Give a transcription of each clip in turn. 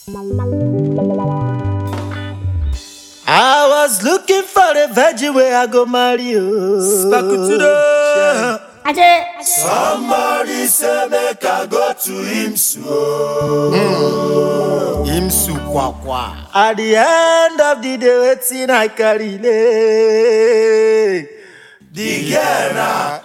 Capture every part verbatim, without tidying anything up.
I was looking for a veggie where I go marry you. Somebody say make I go to Imsu. Mm. Imsu kwa kwa. At the end of the day, waiting I carry lay. The girl.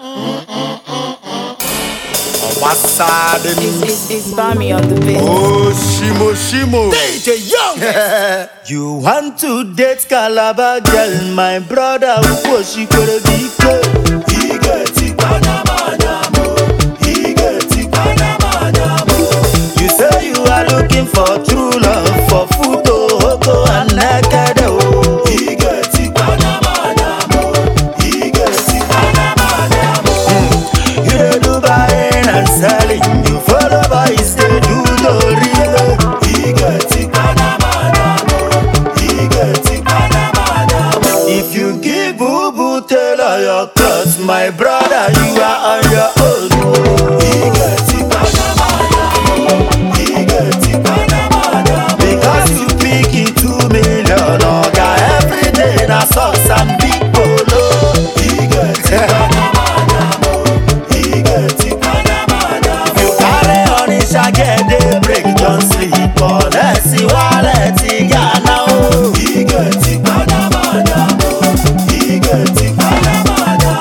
What's up? It's, it's Bami on the beat. Oh, Shimo Shimo. D J Young. You want to date Calabar girl, my brother? Who she could be good? He get it, Panama. He get it, Panama. You say you are looking for true love, for photo, hoko, and naked. Oh, he get it, Panama. He get it, Panama. You dey do buying and selling. You follow boys, they do the real. He get it, Panama. He get it, Panama. If you give boo boo tailor your clothes, my brother, you are on your own. He get it, Panama. He get it, Panama. Because you pick it two million, oga every day na sauce and big polo. He get it, Panama. He get it, Panama. If you carry on it, shall get the break, don't sleep on it. See wallet, he got now. He get it, Panama. He get it, Panama.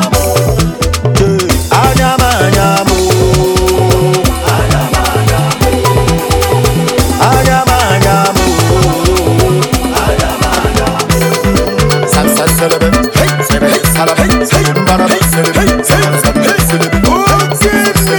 Anyama, anyamo. Anyama, anyamo. Anyama, anyamo. Anyama, anyamo. Salsa celebre, hey, celebre, salame, hey, barame, celebre, celebre, celebre. Oh, celebre,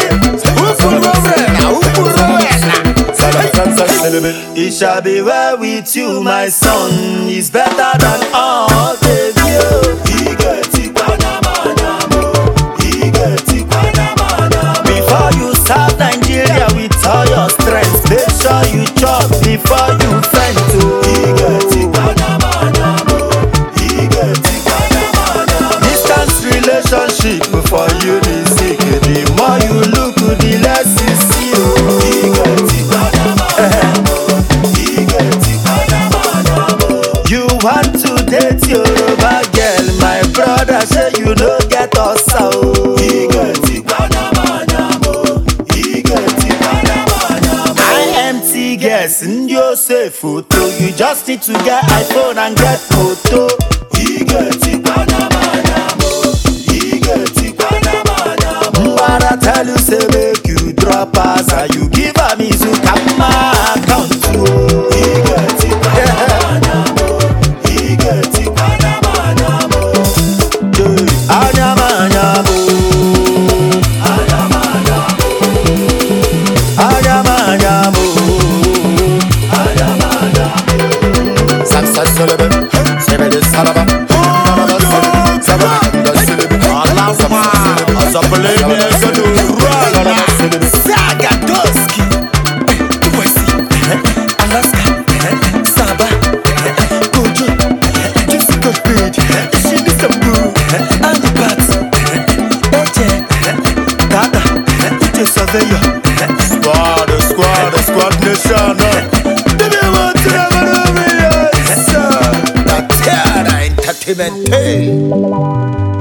it shall be well with you, my son. It's better than all the view. He get it, Panama. He get it, Panama. Before you start Nigeria with all your strength, make sure you chop before you faint. He get it, Panama. He get it, Panama. Distance relationship for you is sick. The more you look, the less you see. He get it, Panama. He get it, Panama. You want to date your Yoruba girl, my brother, say you don't get us out. He get it, Panama. He get it, Panama. I M T guess in your safe photo. You just need to get iPhone and get photo. He get it, Panama. He get it, Panama. But I tell you, say make you drop us, and you give a me to come account. He get it, Panama. He get it, Panama. Anyama, anyamo. Anyama, anyamo. Anyama, anyamo. Anyama, anyamo. Salsa celebre, celebre, salama. Zagadoski, Tuwasi, Alaska, Saba, Kojo, Jessica Page, Shinisambu, Anubat, Eche, Dada, Uche Surveyor, Squad, Squad, Squad Nation. They want to have an over here, sir. That Terra Entertainment.